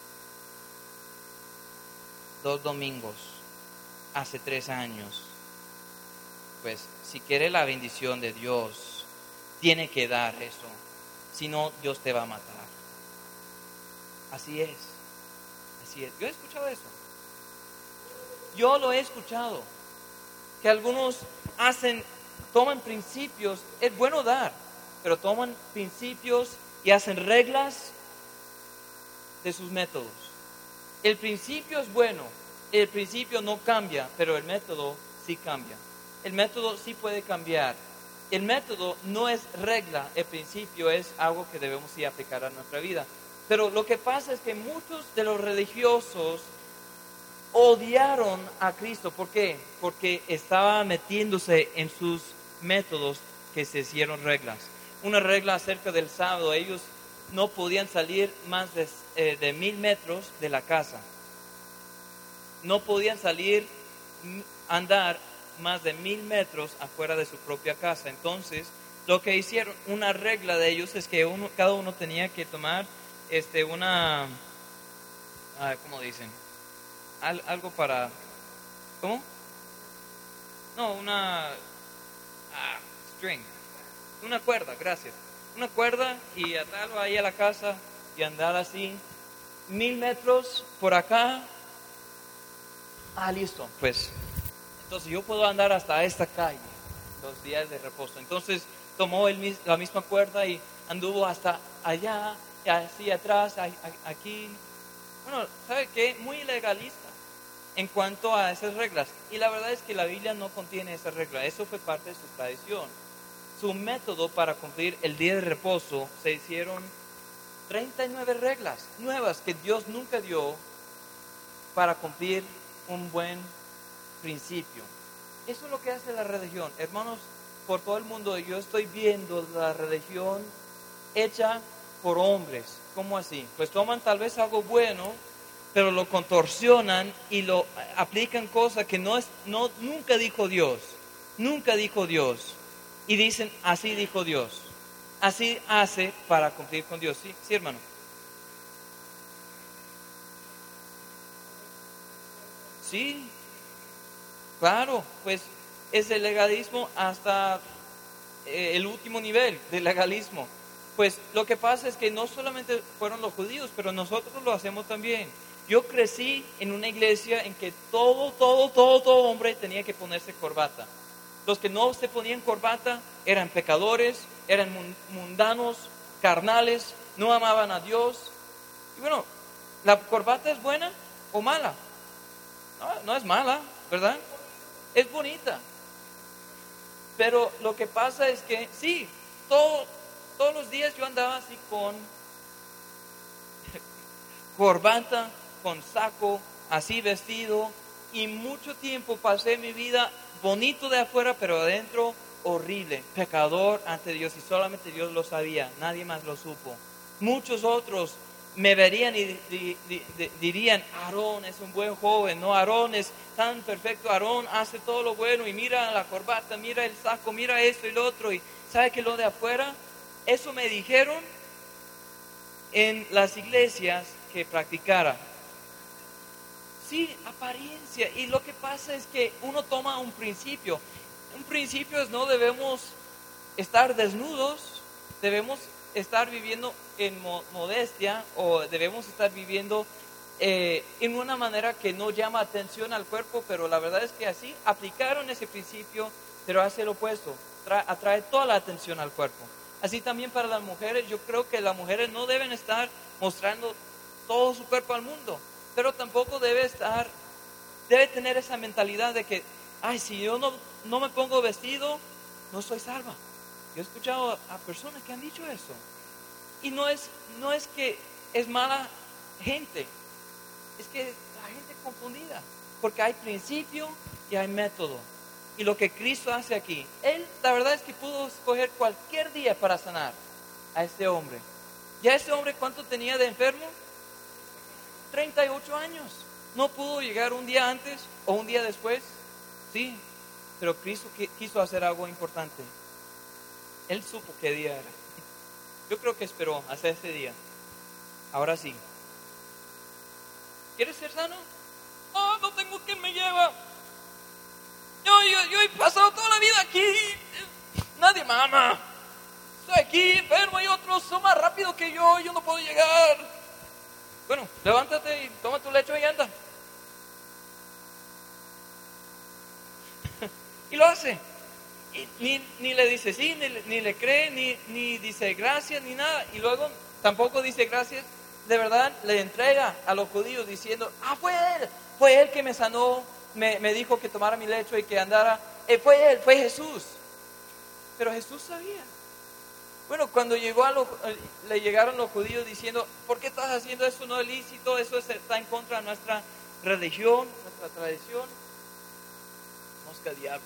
Dos domingos hace tres años. Pues si quiere la bendición de Dios, tiene que dar eso. Si no, Dios te va a matar. Así es. Así es. Yo he escuchado eso. Yo lo he escuchado. Que algunos hacen, toman principios. Es bueno dar, pero toman principios y hacen reglas de sus métodos. El principio es bueno, el principio no cambia, pero el método sí cambia. El método sí puede cambiar. El método no es regla, el principio es algo que debemos sí aplicar a nuestra vida. Pero lo que pasa es que muchos de los religiosos odiaron a Cristo. ¿Por qué? Porque estaba metiéndose en sus métodos que se hicieron reglas. Una regla acerca del sábado, ellos no podían salir más de, eh, de mil metros de la casa. No podían salir, andar más de mil metros afuera de su propia casa. Entonces, lo que hicieron, una regla de ellos es que uno, cada uno tenía que tomar este, una, ah, ¿cómo dicen? Al, algo para, ¿cómo? No, una, ah, string, una cuerda, gracias. Una cuerda y atarlo ahí a la casa y andar así mil metros por acá. Ah, listo, pues. Entonces yo puedo andar hasta esta calle, los días de reposo. Entonces tomó el, la misma cuerda y anduvo hasta allá, y así atrás, aquí. Bueno, ¿sabe qué? Muy legalista en cuanto a esas reglas. Y la verdad es que la Biblia no contiene esa regla. Eso fue parte de su tradición. Su método para cumplir el día de reposo, se hicieron treinta y nueve reglas nuevas que Dios nunca dio para cumplir un buen principio. Eso es lo que hace la religión. Hermanos, por todo el mundo yo estoy viendo la religión hecha por hombres. ¿Cómo así? Pues toman tal vez algo bueno, pero lo contorsionan y lo aplican cosas que no es, no, nunca dijo Dios. Nunca dijo Dios. Y dicen, así dijo Dios. Así hace para cumplir con Dios. ¿Sí, sí, hermano? Sí, claro, pues es el legalismo hasta eh, el último nivel del legalismo. Pues lo que pasa es que no solamente fueron los judíos, pero nosotros lo hacemos también. Yo crecí en una iglesia en que todo, todo, todo, todo hombre tenía que ponerse corbata. Los que no se ponían corbata eran pecadores, eran mundanos, carnales, no amaban a Dios. Y bueno, ¿la corbata es buena o mala? No, no es mala, ¿verdad? Es bonita. Pero lo que pasa es que sí, todo, todos los días yo andaba así con corbata, con saco, así vestido, y mucho tiempo pasé mi vida bonito de afuera, pero adentro horrible, pecador ante Dios, y solamente Dios lo sabía, nadie más lo supo. Muchos otros me verían y di, di, di, dirían, Aarón es un buen joven, no, Aarón es tan perfecto, Aarón hace todo lo bueno, y mira la corbata, mira el saco, mira esto y lo otro, y ¿sabe que lo de afuera? Eso me dijeron en las iglesias que practicara. Sí, apariencia. Y lo que pasa es que uno toma un principio. Un principio es no debemos estar desnudos, debemos estar viviendo en modestia o debemos estar viviendo eh, en una manera que no llama atención al cuerpo, pero la verdad es que así aplicaron ese principio, pero hace lo opuesto, trae, atrae toda la atención al cuerpo. Así también para las mujeres, yo creo que las mujeres no deben estar mostrando todo su cuerpo al mundo, pero tampoco debe estar, debe tener esa mentalidad de que, ay, si yo no, no me pongo vestido, no soy salva. Yo he escuchado a personas que han dicho eso. Y no es, no es que es mala gente, es que la gente es confundida, porque hay principio y hay método. Y lo que Cristo hace aquí, Él, la verdad es que pudo escoger cualquier día para sanar a este hombre. ¿Ya este hombre cuánto tenía de enfermo? treinta y ocho años. ¿No pudo llegar un día antes o un día después? Sí, pero Cristo quiso hacer algo importante. Él supo qué día era. Yo creo que esperó hasta ese día. Ahora sí. ¿Quieres ser sano? No, no tengo quien me lleva. Yo, yo, yo he pasado toda la vida aquí. Nadie me ama. Estoy aquí enfermo y otros son más rápidos que yo. Yo no puedo llegar. Bueno, levántate y toma tu lecho y anda. Y lo hace. Y ni, ni le dice sí, ni, ni le cree, ni, ni dice gracias, ni nada. Y luego tampoco dice gracias. De verdad le entrega a los judíos diciendo, ah, fue él, fue él que me sanó, me, me dijo que tomara mi lecho y que andara. Eh, fue él, fue Jesús. Pero Jesús sabía. Bueno, cuando llegó a los, le llegaron los judíos diciendo, ¿por qué estás haciendo eso no es lícito? Eso está en contra de nuestra religión, nuestra tradición. Mosca diablo.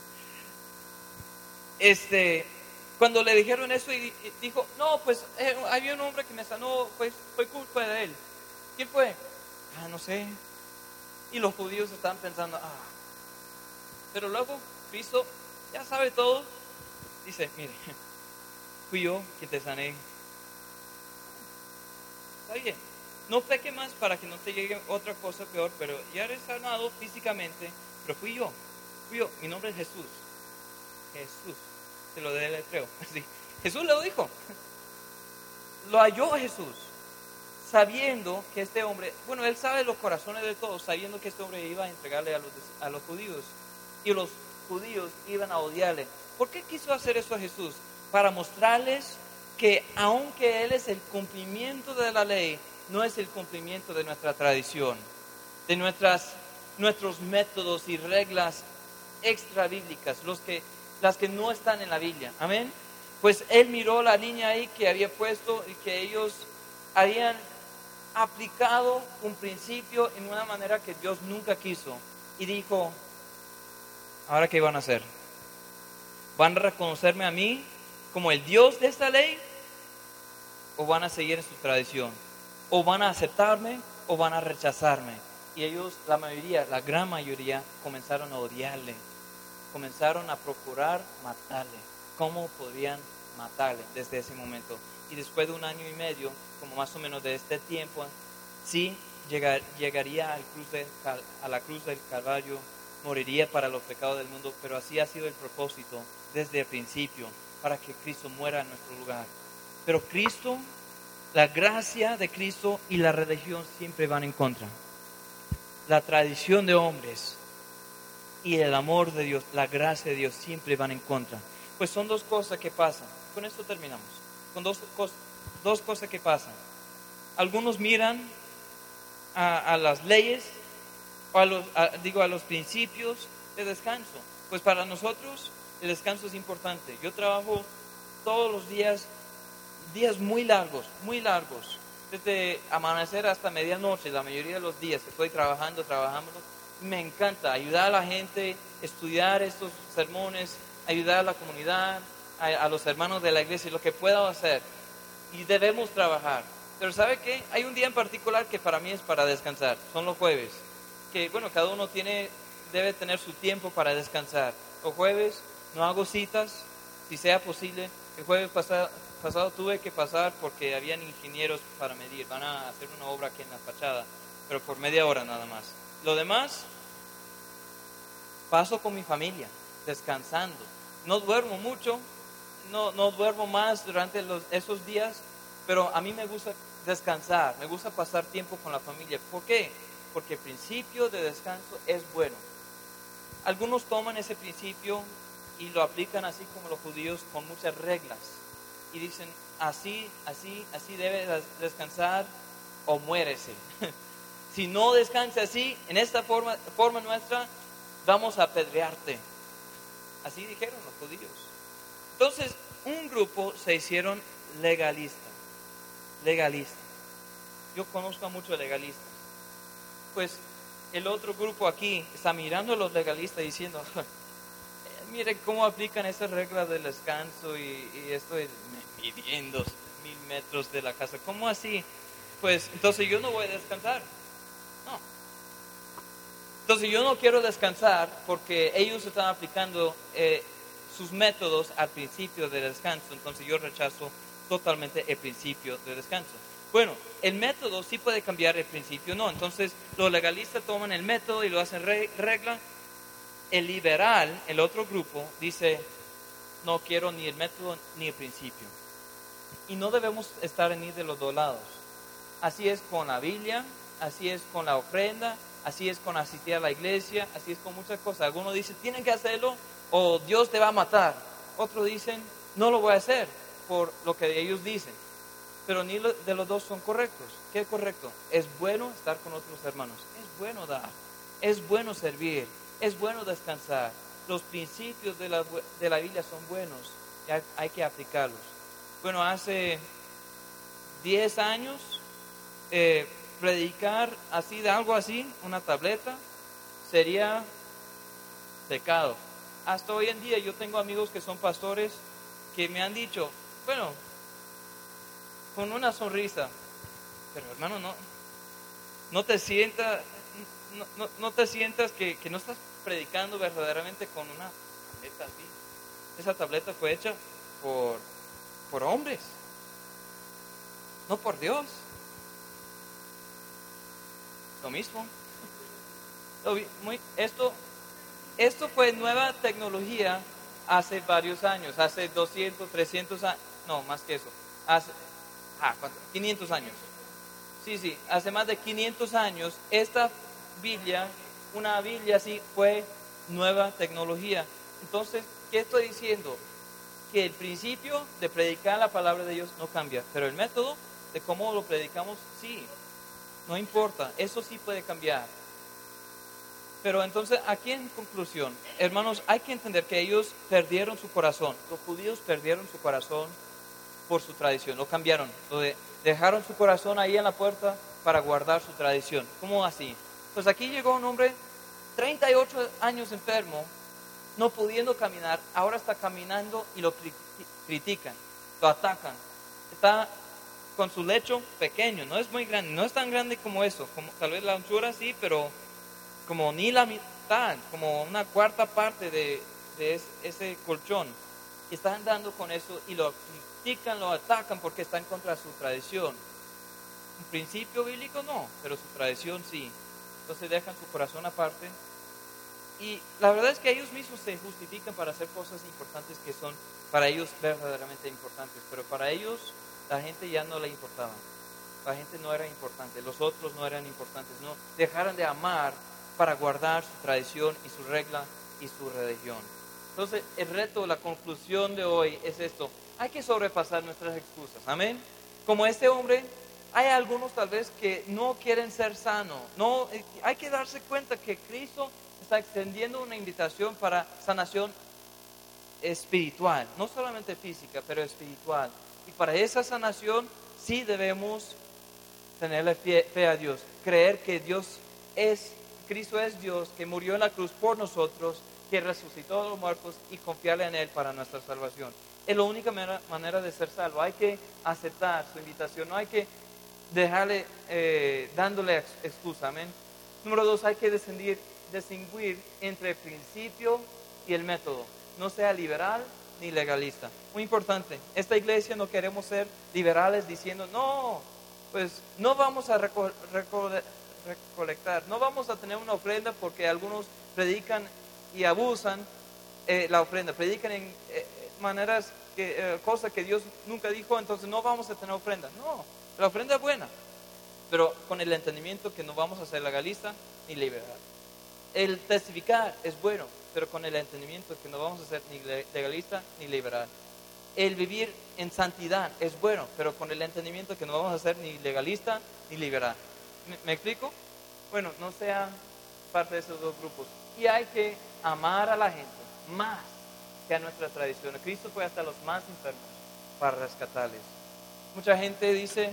Este, cuando le dijeron eso y dijo, no, pues eh, había un hombre que me sanó, pues fue culpa de él. ¿Quién fue? Ah, no sé. Y los judíos estaban pensando, ah. Pero luego Cristo ya sabe todo. Dice, mire, fui yo quien te sané. Está bien. No peque más para que no te llegue otra cosa peor, pero ya eres sanado físicamente, pero fui yo. Fui yo. Mi nombre es Jesús. Jesús. Se lo deletreo. Así. Jesús lo dijo. Lo halló Jesús. sabiendo que este hombre, bueno, él sabe los corazones de todos, sabiendo que este hombre iba a entregarle a los, a los judíos, y los judíos iban a odiarle. ¿Por qué quiso hacer eso a Jesús? Para mostrarles que aunque Él es el cumplimiento de la ley, no es el cumplimiento de nuestra tradición, de nuestras, nuestros métodos y reglas extra bíblicas, los que, las que no están en la Biblia. Amén. Pues Él miró la línea ahí que había puesto y que ellos habían aplicado un principio en una manera que Dios nunca quiso. Y dijo, ¿ahora qué van a hacer? ¿Van a reconocerme a mí como el Dios de esta ley? ¿O van a seguir en su tradición? ¿O van a aceptarme o van a rechazarme? Y ellos, la mayoría, la gran mayoría, comenzaron a odiarle. Comenzaron a procurar matarle. ¿Cómo podían matarle desde ese momento? Y después de un año y medio, como más o menos de este tiempo, sí llegar, llegaría al cruz de, a la cruz del Calvario, moriría para los pecados del mundo, pero así ha sido el propósito desde el principio, para que Cristo muera en nuestro lugar. Pero Cristo, la gracia de Cristo y la religión siempre van en contra. La tradición de hombres y el amor de Dios, la gracia de Dios siempre van en contra. Pues son dos cosas que pasan. Con esto terminamos. Con dos, cos, dos cosas que pasan. Algunos miran a, a las leyes, o a los, a, digo, a los principios de descanso. Pues para nosotros el descanso es importante. Yo trabajo todos los días, días muy largos, muy largos. Desde amanecer hasta medianoche, la mayoría de los días estoy trabajando, trabajando. Me encanta ayudar a la gente, estudiar estos sermones, ayudar a la comunidad, a, a los hermanos de la iglesia, lo que pueda hacer. Y debemos trabajar. Pero ¿sabe qué? Hay un día en particular que para mí es para descansar. Son los jueves. Que bueno, cada uno tiene, debe tener su tiempo para descansar. Los jueves no hago citas, si sea posible. El jueves pasado, pasado tuve que pasar porque habían ingenieros para medir. Van a hacer una obra aquí en la fachada, pero por media hora nada más. Lo demás, paso con mi familia, descansando. No duermo mucho, no, no duermo más durante los, esos días, pero a mí me gusta descansar, me gusta pasar tiempo con la familia. ¿Por qué? Porque el principio de descanso es bueno. Algunos toman ese principio y lo aplican así como los judíos, con muchas reglas. Y dicen, así, así, así debe descansar o muérese. Si no descansa así, en esta forma, forma nuestra, vamos a apedrearte. Así dijeron los judíos. Entonces, un grupo se hicieron legalistas. Legalistas. Yo conozco a muchos legalistas. Pues el otro grupo aquí está mirando a los legalistas diciendo, miren cómo aplican esas reglas del descanso y, y esto de midiendo mil metros de la casa. ¿Cómo así? Pues entonces yo no voy a descansar. No. Entonces yo no quiero descansar porque ellos están aplicando eh, sus métodos al principio del descanso. Entonces yo rechazo totalmente el principio de descanso. Bueno, el método sí puede cambiar, el principio no. Entonces los legalistas toman el método y lo hacen re- regla. El liberal, el otro grupo, dice, no quiero ni el método ni el principio. Y no debemos estar en ni de los dos lados. Así es con la Biblia, así es con la ofrenda, así es con asistir a la iglesia, así es con muchas cosas. Algunos dicen, tienen que hacerlo o Dios te va a matar. Otros dicen, no lo voy a hacer por lo que ellos dicen. Pero ni de los dos son correctos. ¿Qué es correcto? Es bueno estar con otros hermanos, es bueno dar, es bueno servir, es bueno descansar. Los principios de la, de la Biblia son buenos y hay, hay que aplicarlos. Bueno, hace diez años, eh, predicar así de algo así, una tableta, sería pecado. Hasta hoy en día yo tengo amigos que son pastores que me han dicho, bueno, con una sonrisa, pero hermano, no, no te sientas, no, no, no te sientas que, que no estás predicando verdaderamente con una tableta así. Esa tableta fue hecha por, por hombres, no por Dios. Lo mismo. Muy, esto, esto fue nueva tecnología hace varios años, hace doscientos, trescientos años, no, más que eso, hace, ah, ¿cuánto? quinientos años. Sí, sí, hace más de quinientos años, esta Biblia, una Biblia así, fue nueva tecnología. Entonces, ¿qué estoy diciendo? Que el principio de predicar la palabra de Dios no cambia, pero el método de cómo lo predicamos, sí, no importa, eso sí puede cambiar. Pero entonces, aquí en conclusión, hermanos, hay que entender que ellos perdieron su corazón, los judíos perdieron su corazón por su tradición, lo cambiaron, lo de, dejaron su corazón ahí en la puerta para guardar su tradición. ¿Cómo así? Pues aquí llegó un hombre, treinta y ocho años enfermo, no pudiendo caminar, ahora está caminando y lo critican, lo atacan. Está con su lecho pequeño, no es muy grande, no es tan grande como eso, como tal vez la anchura sí, pero como ni la mitad, como una cuarta parte de, de ese, ese colchón. Y están andando con eso y lo critican, lo atacan porque están contra su tradición. Un principio bíblico no, pero su tradición sí. Entonces dejan su corazón aparte. Y la verdad es que ellos mismos se justifican para hacer cosas importantes que son para ellos verdaderamente importantes. Pero para ellos la gente ya no le importaba. La gente no era importante, los otros no eran importantes. No, dejaron de amar para guardar su tradición y su regla y su religión. Entonces, el reto, la conclusión de hoy es esto. Hay que sobrepasar nuestras excusas. Amén. Como este hombre, hay algunos tal vez que no quieren ser sanos. No, hay que darse cuenta que Cristo está extendiendo una invitación para sanación espiritual. No solamente física, pero espiritual. Y para esa sanación sí debemos tenerle fe, fe a Dios. Creer que Dios es, Cristo es Dios, que murió en la cruz por nosotros, que resucitó a los muertos y confiarle en Él para nuestra salvación. Es la única manera, manera de ser salvo. Hay que aceptar su invitación, no hay que dejarle, eh, dándole excusa. Amén. Número dos, hay que distinguir, distinguir entre el principio y el método. No sea liberal ni legalista. Muy importante, esta iglesia no queremos ser liberales diciendo, no, pues no vamos a reco reco recolectar, no vamos a tener una ofrenda porque algunos predican y abusan eh, la ofrenda, predican en eh, maneras, que, eh, cosas que Dios nunca dijo, entonces no vamos a tener ofrenda. No, la ofrenda es buena, pero con el entendimiento que no vamos a ser legalista ni liberal. El testificar es bueno, pero con el entendimiento que no vamos a ser ni legalista ni liberal. El vivir en santidad es bueno, pero con el entendimiento que no vamos a ser ni legalista ni liberal. ¿Me, me explico? Bueno, no sea parte de esos dos grupos. Y hay que amar a la gente más que a nuestra tradición. Cristo fue hasta los más enfermos para rescatarles. Mucha gente dice,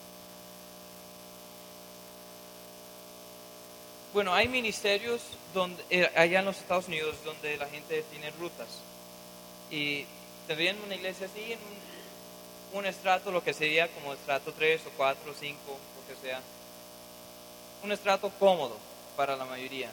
bueno, hay ministerios donde, eh, allá en los Estados Unidos donde la gente tiene rutas. Y tendrían una iglesia así en un, un estrato, lo que sería como estrato tres o cuatro o cinco, lo que sea. Un estrato cómodo para la mayoría.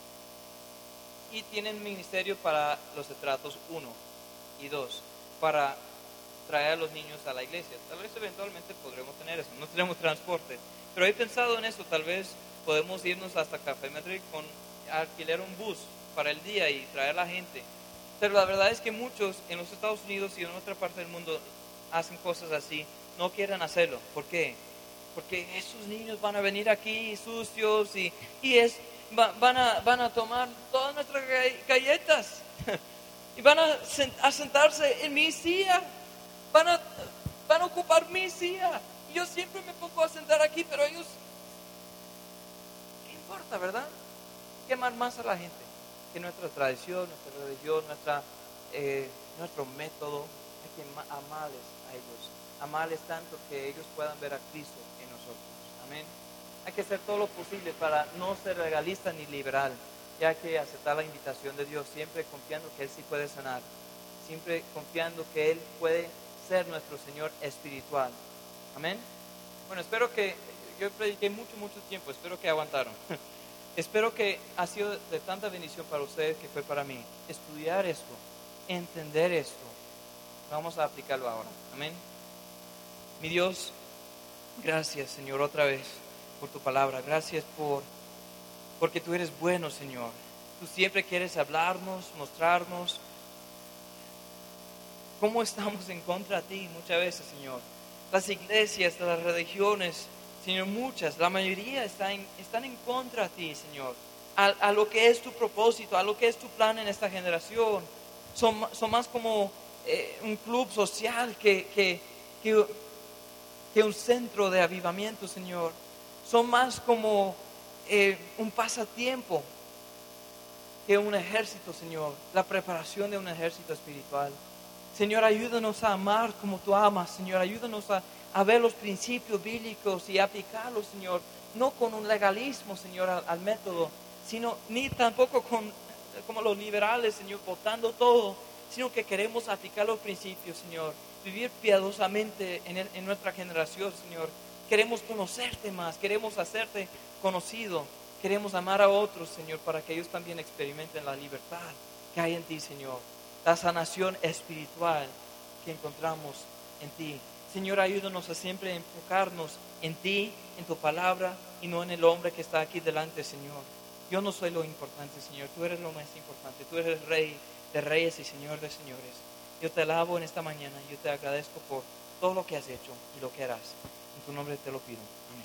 Y tienen ministerio para los estratos uno y dos, para traer a los niños a la iglesia. Tal vez eventualmente podremos tener eso, no tenemos transporte. Pero he pensado en eso, tal vez podemos irnos hasta Café Madrid con alquilar un bus para el día y traer a la gente. Pero la verdad es que muchos en los Estados Unidos y en otra parte del mundo hacen cosas así, no quieren hacerlo. ¿Por qué? Porque esos niños van a venir aquí sucios y, y es, va, van, a, van a tomar todas nuestras galletas y van a, sent, a sentarse en mi silla, van a, van a ocupar mi silla. Y yo siempre me pongo a sentar aquí, pero ellos, ¿qué importa, verdad? Hay que amar más a la gente que nuestra tradición, nuestra religión, nuestra, eh, nuestro método. Hay que amarles a ellos, amarles tanto que ellos puedan ver a Cristo en nosotros. Amén. Hay que hacer todo lo posible para no ser legalista ni liberal, y hay que aceptar la invitación de Dios, siempre confiando que Él sí puede sanar, siempre confiando que Él puede ser nuestro Señor espiritual. Amén. Bueno, espero que, yo prediqué mucho, mucho tiempo, espero que aguantaron. Espero que ha sido de tanta bendición para ustedes que fue para mí. Estudiar esto, entender esto. Vamos a aplicarlo ahora. Amén. Mi Dios, gracias, Señor, otra vez por tu palabra. Gracias por, porque tú eres bueno, Señor. Tú siempre quieres hablarnos, mostrarnos cómo estamos en contra de ti muchas veces, Señor. Las iglesias, las religiones Señor, muchas, la mayoría están en, están en contra de ti, Señor, a, a lo que es tu propósito, a lo que es tu plan en esta generación. Son, son más como eh, un club social que, que, que, que un centro de avivamiento, Señor. Son más como eh, un pasatiempo que un ejército, Señor, la preparación de un ejército espiritual. Señor, ayúdanos a amar como tú amas, Señor, ayúdanos a, a ver los principios bíblicos y aplicarlos, Señor, no con un legalismo, Señor, al, al método, sino ni tampoco con, como los liberales, Señor, votando todo, sino que queremos aplicar los principios, Señor, vivir piadosamente en, el, en nuestra generación, Señor. Queremos conocerte más, queremos hacerte conocido. Queremos amar a otros, Señor, para que ellos también experimenten la libertad que hay en ti, Señor. La sanación espiritual que encontramos en ti. Señor, ayúdanos a siempre enfocarnos en ti, en tu palabra y no en el hombre que está aquí delante, Señor. Yo no soy lo importante, Señor. Tú eres lo más importante. Tú eres el Rey de reyes y Señor de señores. Yo te alabo en esta mañana. Yo te agradezco por todo lo que has hecho y lo que harás. En tu nombre te lo pido. Amén.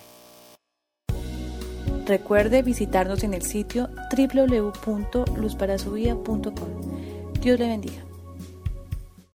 Recuerde visitarnos en el sitio doble u doble u doble u punto luz para su vida punto com. Dios le bendiga.